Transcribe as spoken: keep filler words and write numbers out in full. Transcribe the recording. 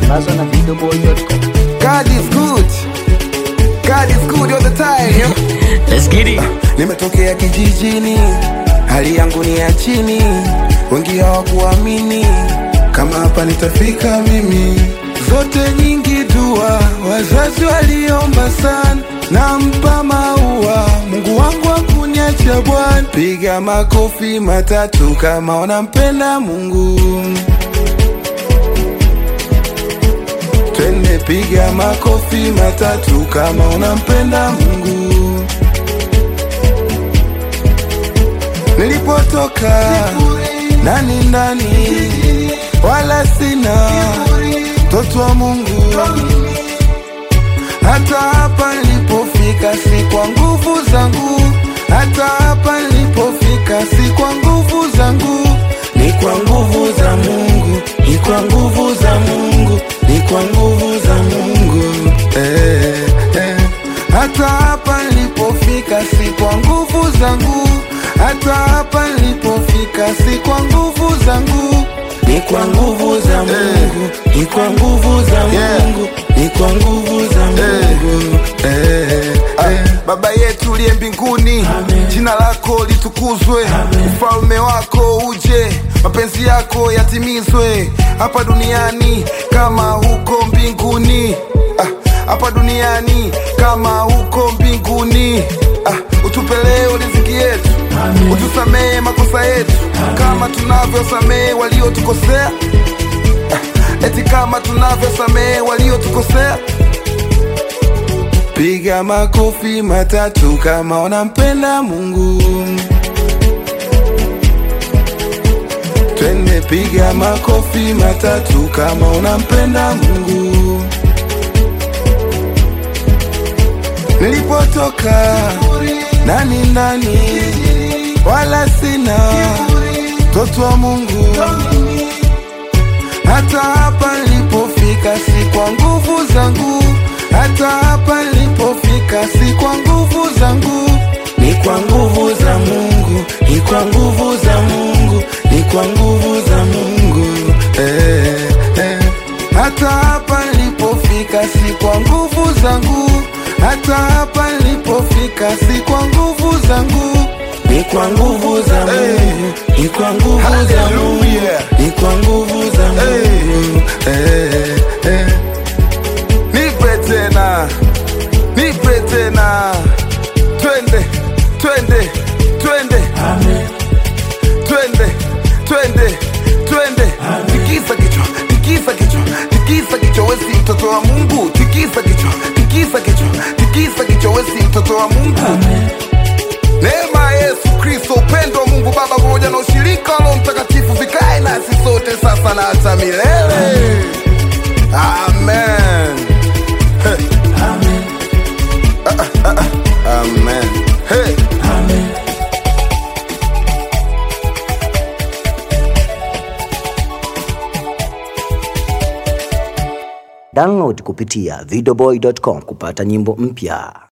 Sambazo na videoboy dot com. God is good. God is good all the time, yo. Let's get it. Nimetokea kijijini, hali yangu ni ya chini, wengi hawakuamini kama hapa nitafika mimi. Zote nyingi dua, wazazi waliomba sana, nampa maua, Mungu wangu hakuniacha Bwana. Piga makofi matatu kama unampenda Mungu. Twende piga makofi matatu kama unampenda Mungu. Nilipotoka nani ndani wala sina mtoto wa Mungu. Hata hapa nilipofika si kwa nguvu zangu, hata hapa nilipofika si kwa nguvu zangu, ni kwa nguvu za Mungu, ni kwa nguvu za Mungu, ni kwa nguvu za Mungu. Eh, eh. Hata hapa nilipofika si kwa nguvu zangu, hata hapa nilipofika si kwa nguvu zangu, ni kwa nguvu za Mungu, ni kwa nguvu za Mungu, ni kwa nguvu za Mungu. Eh, eh. Baba yetu uliye mbinguni, jina lako litukuzwe, ufalme wako uje, mapenzi yako yatimizwe hapa duniani kama huko mbinguni. Ah, hapa duniani kama huko mbinguni. Ah, utupe leo riziki yetu, utusamee makosa yetu kama tunavyosamee waliotukosea. Ah, eti kama tunavyosamee waliotukosea. Piga makofi matatu kama unampenda Mungu. Twende piga makofi matatu kama unampenda Mungu. Nilipotoka nani ndani wala sina mtoto wa Mungu. Hata hapa nilipofika si kwa nguvu zangu, hata hapa nilipofika si kwa nguvu zangu, ni kwa nguvu za Mungu, ni kwa nguvu za Mungu, ni kwa nguvu za Mungu. Eh, eh. Hata hapa nilipofika si kwa nguvu zangu, hata hapa nilipofika si kwa nguvu zangu, ni kwa nguvu za Mungu, ni kwa nguvu za Mungu, ni kwa nguvu za Mungu. Eh, eh. Nipe tena, nipe tena. Twende, twende, twende. Amen. Twende, twende, twende. Tikisa kichwa, tikisa kichwa, tikisa kichwa, wewe si mtoto wa Mungu. Tikisa kichwa, tikisa kichwa, tikisa kichwa, wewe si mtoto wa Mungu. Amen. Neema Yesu Kristo, upendo wa Mungu Baba pamoja na ushirika wa Roho Mtakatifu vikae nasi sote sasa na hata milele. Amen. Hey. Amen. Uh, uh, uh, amen. Hey. Amen. Download kupitia videoboy dot com kupata nyimbo mpya.